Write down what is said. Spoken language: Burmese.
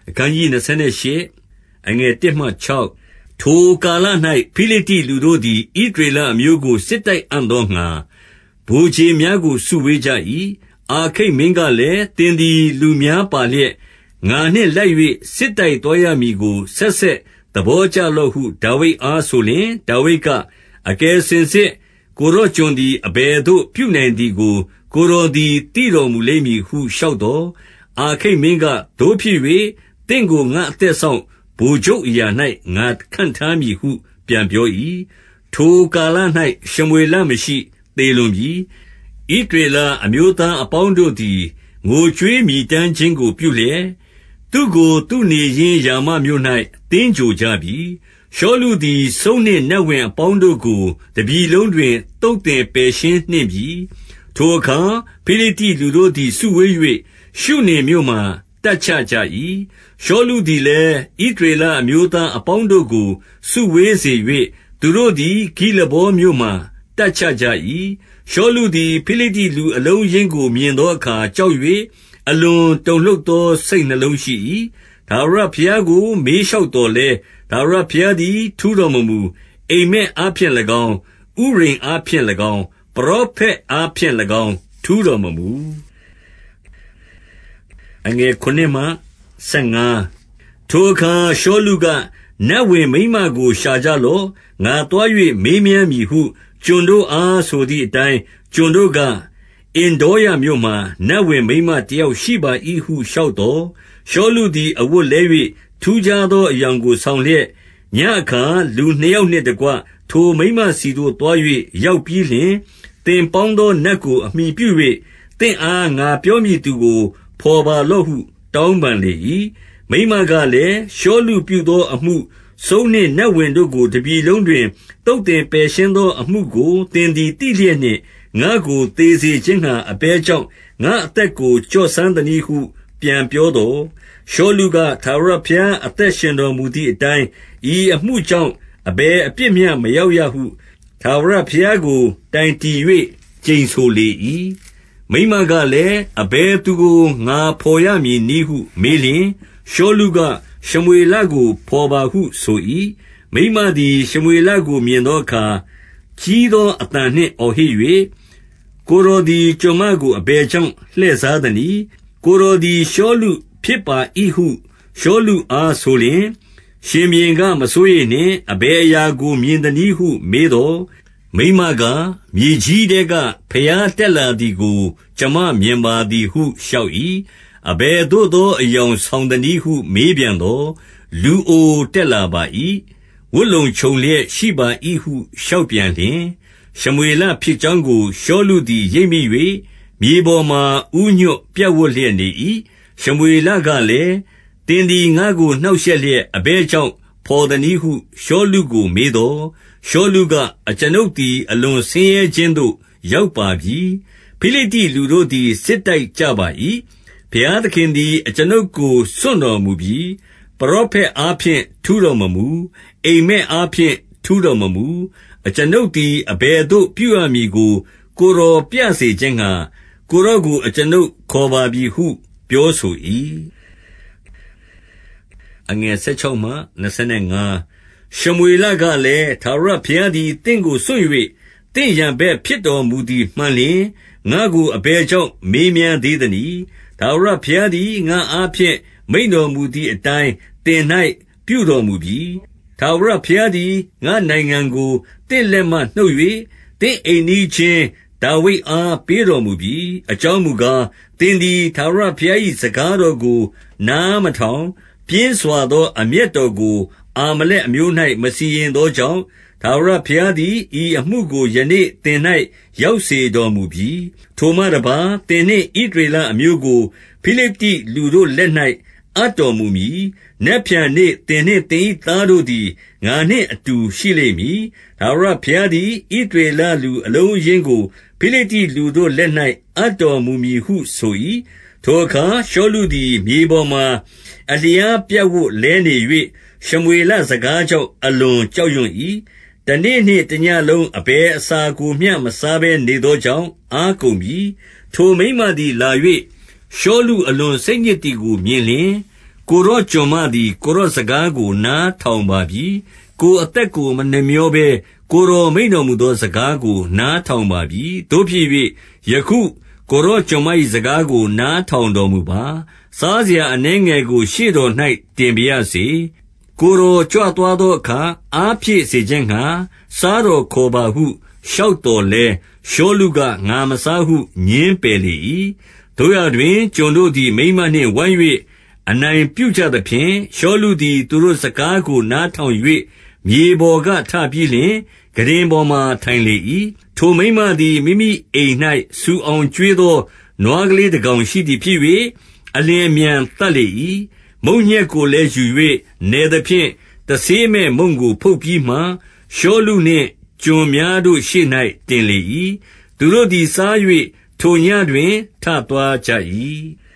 အခန်းကြီး28အငယ်1မှ6ထိုကာလ၌ဖိလိတ္တိလူတို့သည်ဣသရေလအမျိုးကိုစစ်တိုက်အံ့သောငှါဗိုလ်ခြေများကိုစုဝေးကြ၏အာခိတ်မင်းကလည်းသင်သည်လူများပါလျက်ငါနှင့်လိုက်၍စစ်တိုက်သွားရမည်ကိုဆက်ဆက်သဘောကျလော့ဟုဒါဝိဒ်အားဆိုလျှင်ဒါဝိဒ်ကအကယ်စင်စစ်ကိုယ်တော်ကျွန်သည်အဘယ်သို့ပြုနိုင်သည်ကိုကိုယ်တော်သည်သိတော်မူလိမ့်မည်ဟုလျှောက်သော်အာခိတ်မင်းကသို့ဖြစ်၍သင့်ကိုငါအသက်ဆောင်ဗိုလ်ချုပ်အရာ၌ငါခန့်ထားမည်ဟုပြန်ပြော၏ထိုကာလ၌ရှမွေလမရှိသေလွန်ပြီဣသရေလအမျိုးသားအပေါင်းတို့သည်ငိုကြွေးမြည်တမ်းခြင်းကိုပြုလျက်သူကိုသူနေရင်းယာမမြို့၌တင်းကြိုကြပြီရှောလုသည်စုန်းနှင့်နတ်ဝင်အပေါင်းတို့ကိုတပြည်လုံးတွင်တုတ်တင်ပယ်ရှင်းနှင့်ပြီထိုအခါဖိလိတ္တိလူတို့သည်စုဝေး၍ရှုနေမြို့မှတပ်ချကြ၏ရှောလုသည်လည်းဣသရေလအမျိုးသားအပေါင်းတို့ကိုစုဝေးစေ၍သူတို့သည်ဂိလဗောမြို့မှတပ်ချကြ၏ရှောလုသည်ဖိလိတ္တိလူအလုံးရင်းကိုမြင်သောအခါကြောက်၍အလွန်တုန်လှုပ်သောစိတ်နှလုံးရှိ၏ထာဝရဘုရားကိုမေးလျှောက်တော်လဲထာဝရဘုရားသည်ထူးတော်မမူအိမ်မက်အားဖြင့်၎င်းဥရိမ်အားဖြင့်၎င်းပရောဖက်အားဖြင့်၎င်းထူးတော်မမူအငယ်9မှ15ထိုအခါရှောလုကနတ်ဝင်မိန်းမကိုရှာကြလော့ငါသွား၍မေးမြန်းမည်ဟုကျွန်တို့အားဆိုသည့်အတိုင်းကျွန်တို့ကအင်ဒေါရမြို့မှနတ်ဝင်မိန်းမတယောက်ရှိပါ၏ဟုလျှောက်တော်ရှောလုသည်အဝတ်လဲ၍ထူးခြားသောအယောင်ကိုဆောင်လျက်ညအခါလူနှစ်ယောက်နှင့်တကွထိုမိန်းမစီသို့သွား၍ရောက်ပြီးလျှင်တင်ပေါင်းသောနတ်ကိုအမိပြု၍တင့်အားငါပြောမည်သူကိုဖော်ပါလော့ဟုတောင်းပန်လေ၏မိန်းမကလည်းရှောလုပြုသောအမှုစုန်းနှင့်နတ်ဝင်တို့ကိုတပြည်လုံးတွင်တုတ်တင်ပယ်ရှင်းသောအမှုကိုသင်သည်သိလျက်နှင့်ငါကိုသေစေခြင်းငှါအဘယ်ကြောင့်ငါအသက်ကိုကြော့ဆန်းသနည်းဟုပြန်ပြောတော်ရှောလုကထာဝရဘုရားအသက်ရှင်တော်မူသည့်အတိုင်းဤအမှုကြောင့်အဘယ်အပြစ်မျှမရောက်ရဟုထာဝရဘုရားကိုတိုင်တည်၍ကျိန်ဆိုလေ၏မိန်းမကလည်းအဘယ်သူကိုငါဖော်ရမည်နည်းဟုမေးလျှင်ရှောလုကရှမွေလကိုဖော်ပါဟုဆို၏မိန်းမသည်ရှမွေလကိုမြင်သောအခါကြီးသောအသံနှင့်အော်ဟစ်၍ကိုယ်တော်သည်ကျွန်မကိုအဘယ်ကြောင့်လှည့်စားသနည်းကိုယ်တော်သည်ရှောလုဖြစ်ပါ၏ဟုရှောလုအားဆိုလျှင်ရှင်ဘုရင်ကမစိုးရိမ်နှင့်အဘယ်အရာကိုမြင်သနည်းဟုမေးသောမိန်းမကမြေကြီးထဲကဖျားတက်လာသည်ကိုကျွန်မမြင်ပါသည်ဟုလျှောက်၏အဘယ်သို့သောအယောင်ဆောင်သနည်းဟုမေးပြန်သောလူအိုတက်လာပါ၏ဝတ်လုံခြုံလျက်ရှိပါ၏ဟုလျှောက်ပြန်လျှင်ရှမွေလဖြစ်ကြောင်းကိုရှောလုသည်ရိပ်မိ၍မြေပေါ်မှဥညွတ်ပြတ်ဝတ်လျက်နေ၏ရှမွေလကလည်းသင်သည်ငါကိုနှောက်ယှက်လျက်အဘယ်ကြောင့်ဖော်သနည်းဟုရှောလုကိုမေးသောရှောလုကအကျွန်ုပ်သည်အလွန်ဆင်းရဲခြင်းသို့ရောက်ပါပြီဖိလိတ္တိလူတို့သည်စစ်တိုက်ကြပါ၏ဘုရားသခင်သည်အကျွန်ုပ်ကိုစွန့်တော်မူပြီပရောဖက်အားဖြင့်ထူးတော်မမူအိမ်မက်အားဖြင့်ထူးတော်မမူအကျွန်ုပ်သည်အဘယ်သို့ပြုရမည်ကိုကိုယ်တော်ပြစေခြင်းငှါကိုယ်တော်ကိုအကျွန်ုပ်ခေါ်ပါပြီဟုပြောဆို၏အငယ်16မှ25ရှမွေလကလည်းထာဝရဘုရားသည်တင့်ကိုစွန့်၍တင့်ရန်ဘက်ဖြစ်တော်မူသည်မှန်လျင်ငါကိုအဘယ်ကြောင့်မေးမြန်းသေးသနည်းထာဝရဘုရားသည်ငါအားဖြင့်မိန့်တော်မူသည့်အတိုင်းတင်၌ပြုတော်မူပြီထာဝရဘုရားသည်ငါနိုင်ငံကိုတင့်လက်မှနှုတ်၍တင့်အိမ်နီးချင်းဒါဝိဒ်အားပေးတော်မူပြီအကြောင်းမူကားသင်သည်ထာဝရဘုရား၏စကားတော်ကိုနားမထောင်ပြင်းစွာသောအမျက်တော်ကိုအာမလက်အမျိုး၌မစီရင်သောကြောင့်ထာဝရဘုရားသည်ဤအမှုကိုယနေ့သင်၌ရောက်စေတော်မူပြီထိုမှတပါးသင်နှင့်ဣသရေလအမျိုးကိုဖိလိတ္တိလူတို့လက်၌အပ်တော်မူမည်နက်ဖြန်နေ့သင်နှင့်သင်၏သားတို့သည်ငါနှင့်အတူရှိလိမ့်မည်ထာဝရဘုရားသည်ဣသရေလလူအလုံးအရင်းကိုဖိလိတ္တိလူတို့လက်၌အပ်တော်မူမည်ဟုဆို၏ထိုအခါရှောလုသည်မြေပေါ်မှအလျားပြတ်ဝတ်လဲနေ၍ရှမွေလစကားကြောင့်အလွန်ကြောက်ရွံ့၏တနေ့နှင့်တညလုံးအဘယ်အစာကိုမျှမစားဘဲနေသောကြောင့်အားကုန်ပြီထိုမိန်းမသည်လာ၍ရှောလုအလွန်စိတ်ညစ်သည်ကိုမြင်လျှင်ကိုရော့ကျွန်မသည်ကိုရော့စကားကိုနားထောင်ပါပြီကိုအသက်ကိုမနှမျောဘဲကိုရောမိန်တော်မူသောစကားကိုနားထောင်ပါပြီတို့ဖြစ်၍ယခုကိုရော့ကျွန်မ၏စကားကိုနားထောင်တော်မူပါစားစရာအနှဲငယ်ကိုရှေ့တော်၌တင်ပြရစေကိုရောကြွသွားသောအခါအားဖြည့်စေခြင်းငှာစားတော်ခေါ်ပါဟုလျှောက်တော်လဲရှောလုကငါမစားဟုညင်းပယ်လေ၏တို့ရတွင်ကျွန်တို့သည်မိန်းမနှင့်ဝိုင်း၍အနိုင်ပြုကြသဖြင့်ရှောလုသည်သူတို့စကားကိုနားထောင်၍မြေပေါ်ကထပြီးလျှင်ဂရင်ပေါ်မှထိုင်လေ၏ထိုမိန်းမသည်မိမိအိမ်၌စူအောင်ကျွေးသောနွားကလေးတစ်ကောင်ရှိသည်ဖြစ်၍အလျင်အမြန်သတ်လေ၏မုန့်ညက်ကိုလည်းယူ၍နေသဖြင့်တဆေးမဲ့မုန့်ကိုဖုတ်ပြီးမှရှောလုနှင့်ကျွန်များတို့ရှေ့၌တင်လေ၏သူတို့သည်စား၍ထိုညတွင်ထသွားကြ၏